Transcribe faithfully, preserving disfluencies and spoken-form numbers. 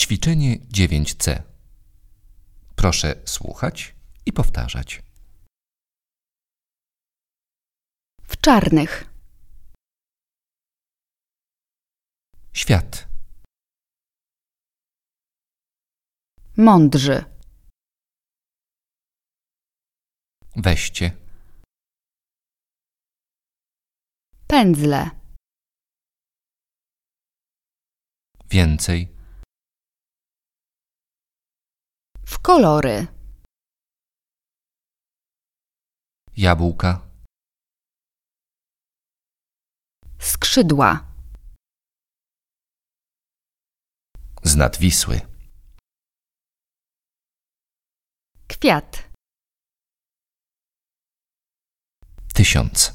Ćwiczenie dziewięć C. Proszę słuchać i powtarzać. W czarnych. Świat. Mądrzy. Weźcie. Pędzle. Więcej. W kolory. Jabłka. Skrzydła. Z nad Wisły. Kwiat. Tysiąc.